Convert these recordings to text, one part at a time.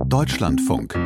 Deutschlandfunk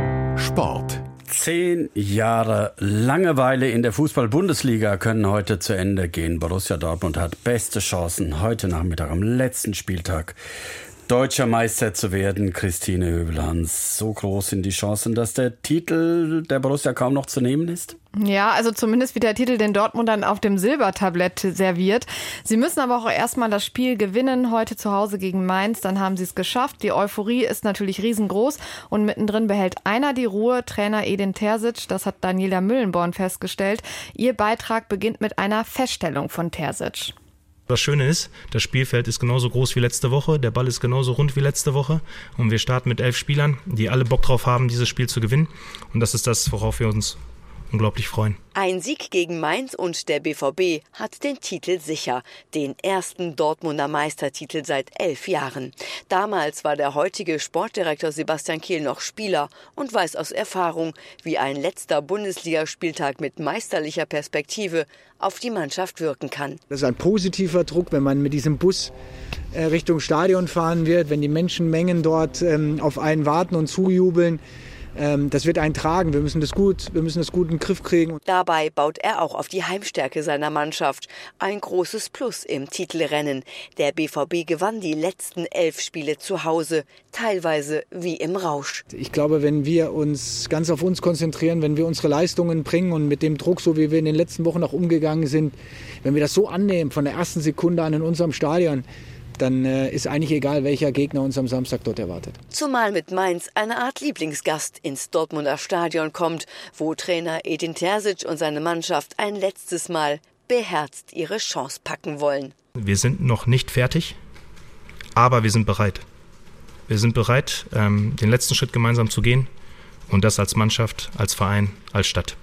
Sport. 10 Jahre Langeweile in der Fußball-Bundesliga können heute zu Ende gehen. Borussia Dortmund hat beste Chancen, heute Nachmittag am letzten Spieltag deutscher Meister zu werden. Christine Hövelhans, so groß sind die Chancen, dass der Titel der Borussia kaum noch zu nehmen ist? Ja, also zumindest wird der Titel den Dortmundern auf dem Silbertablett serviert. Sie müssen aber auch erstmal das Spiel gewinnen, heute zu Hause gegen Mainz, dann haben sie es geschafft. Die Euphorie ist natürlich riesengroß und mittendrin behält einer die Ruhe, Trainer Edin Terzic, das hat Daniela Müllenborn festgestellt. Ihr Beitrag beginnt mit einer Feststellung von Terzic. Das Schöne ist, das Spielfeld ist genauso groß wie letzte Woche, der Ball ist genauso rund wie letzte Woche und wir starten mit 11 Spielern, die alle Bock drauf haben, dieses Spiel zu gewinnen, und das ist das, worauf wir uns unglaublich freuen. Ein Sieg gegen Mainz und der BVB hat den Titel sicher, den ersten Dortmunder Meistertitel seit 11 Jahren. Damals war der heutige Sportdirektor Sebastian Kehl noch Spieler und weiß aus Erfahrung, wie ein letzter Bundesligaspieltag mit meisterlicher Perspektive auf die Mannschaft wirken kann. Das ist ein positiver Druck, wenn man mit diesem Bus Richtung Stadion fahren wird, wenn die Menschenmengen dort auf einen warten und zujubeln. Das wird einen tragen. Wir müssen das gut in den Griff kriegen. Dabei baut er auch auf die Heimstärke seiner Mannschaft. Ein großes Plus im Titelrennen. Der BVB gewann die letzten 11 Spiele zu Hause, teilweise wie im Rausch. Ich glaube, wenn wir uns ganz auf uns konzentrieren, wenn wir unsere Leistungen bringen und mit dem Druck, so wie wir in den letzten Wochen auch umgegangen sind, wenn wir das so annehmen, von der ersten Sekunde an in unserem Stadion, dann ist eigentlich egal, welcher Gegner uns am Samstag dort erwartet. Zumal mit Mainz eine Art Lieblingsgast ins Dortmunder Stadion kommt, wo Trainer Edin Terzic und seine Mannschaft ein letztes Mal beherzt ihre Chance packen wollen. Wir sind noch nicht fertig, aber wir sind bereit. Wir sind bereit, den letzten Schritt gemeinsam zu gehen, und das als Mannschaft, als Verein, als Stadt.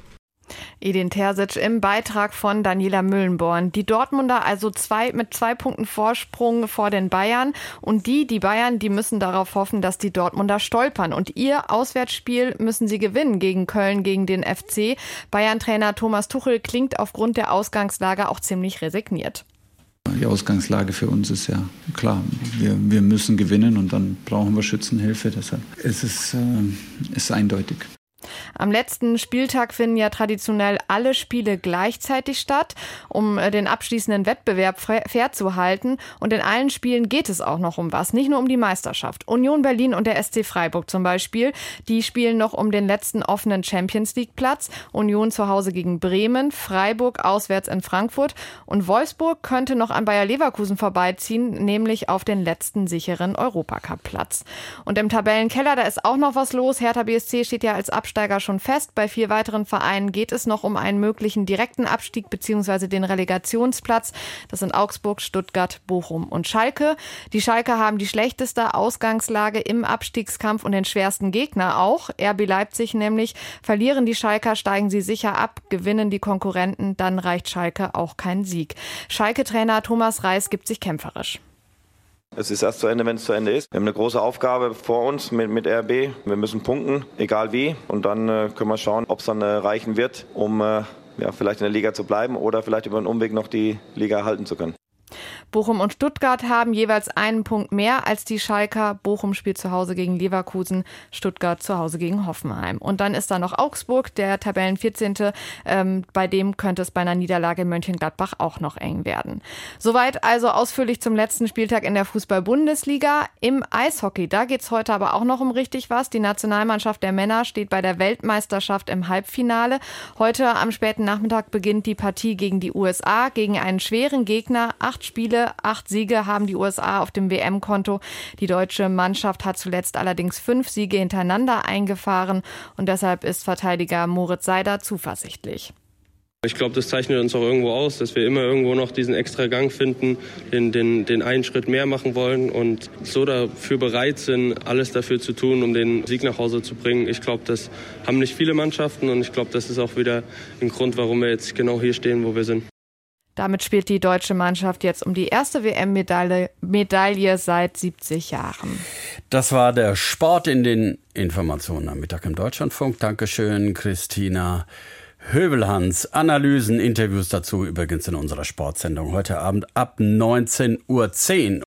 Edin Terzic im Beitrag von Daniela Müllenborn. Die Dortmunder also mit 2 Punkten Vorsprung vor den Bayern. Und die Bayern, die müssen darauf hoffen, dass die Dortmunder stolpern. Und ihr Auswärtsspiel müssen sie gewinnen gegen Köln, gegen den FC. Bayern-Trainer Thomas Tuchel klingt aufgrund der Ausgangslage auch ziemlich resigniert. Die Ausgangslage für uns ist ja klar. Wir müssen gewinnen und dann brauchen wir Schützenhilfe. Deshalb ist es eindeutig. Am letzten Spieltag finden ja traditionell alle Spiele gleichzeitig statt, um den abschließenden Wettbewerb fair zu halten. Und in allen Spielen geht es auch noch um was, nicht nur um die Meisterschaft. Union Berlin und der SC Freiburg zum Beispiel, die spielen noch um den letzten offenen Champions-League-Platz. Union zu Hause gegen Bremen, Freiburg auswärts in Frankfurt. Und Wolfsburg könnte noch an Bayer Leverkusen vorbeiziehen, nämlich auf den letzten sicheren Europacup-Platz. Und im Tabellenkeller, da ist auch noch was los. Hertha BSC steht ja als Absteiger schon fest. Bei 4 weiteren Vereinen geht es noch um einen möglichen direkten Abstieg bzw. den Relegationsplatz. Das sind Augsburg, Stuttgart, Bochum und Schalke. Die Schalke haben die schlechteste Ausgangslage im Abstiegskampf und den schwersten Gegner auch. RB Leipzig nämlich. Verlieren die Schalker, steigen sie sicher ab. Gewinnen die Konkurrenten, dann reicht Schalke auch kein Sieg. Schalke-Trainer Thomas Reis gibt sich kämpferisch. Es ist erst zu Ende, wenn es zu Ende ist. Wir haben eine große Aufgabe vor uns mit RB. Wir müssen punkten, egal wie. Und dann können wir schauen, ob es dann reichen wird, um vielleicht in der Liga zu bleiben oder vielleicht über einen Umweg noch die Liga erhalten zu können. Bochum und Stuttgart haben jeweils einen Punkt mehr als die Schalker. Bochum spielt zu Hause gegen Leverkusen, Stuttgart zu Hause gegen Hoffenheim. Und dann ist da noch Augsburg, der Tabellen 14. Bei dem könnte es bei einer Niederlage in Mönchengladbach auch noch eng werden. Soweit also ausführlich zum letzten Spieltag in der Fußball-Bundesliga. Im Eishockey, da geht es heute aber auch noch um richtig was. Die Nationalmannschaft der Männer steht bei der Weltmeisterschaft im Halbfinale. Heute am späten Nachmittag beginnt die Partie gegen die USA, gegen einen schweren Gegner. 8 Spiele, 8 Siege haben die USA auf dem WM-Konto. Die deutsche Mannschaft hat zuletzt allerdings 5 Siege hintereinander eingefahren und deshalb ist Verteidiger Moritz Seider zuversichtlich. Ich glaube, das zeichnet uns auch irgendwo aus, dass wir immer irgendwo noch diesen extra Gang finden, den einen Schritt mehr machen wollen und so dafür bereit sind, alles dafür zu tun, um den Sieg nach Hause zu bringen. Ich glaube, das haben nicht viele Mannschaften und ich glaube, das ist auch wieder ein Grund, warum wir jetzt genau hier stehen, wo wir sind. Damit spielt die deutsche Mannschaft jetzt um die erste WM-Medaille seit 70 Jahren. Das war der Sport in den Informationen am Mittag im Deutschlandfunk. Dankeschön, Christina Hövelhans. Analysen, Interviews dazu übrigens in unserer Sportsendung heute Abend ab 19:10 Uhr.